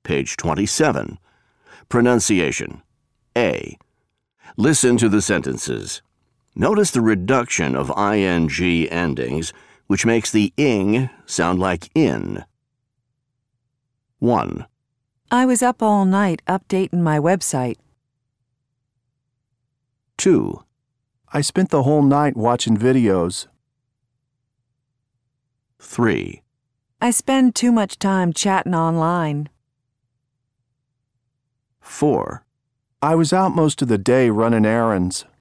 page 27. Pronunciation. A. Listen to the sentences. Notice the reduction of ing endings, which makes the ing sound like in. 1. I was up all night updating my website. 2. I spent the whole night watching videos. 3. I spend too much time chatting online. 4. I was out most of the day running errands.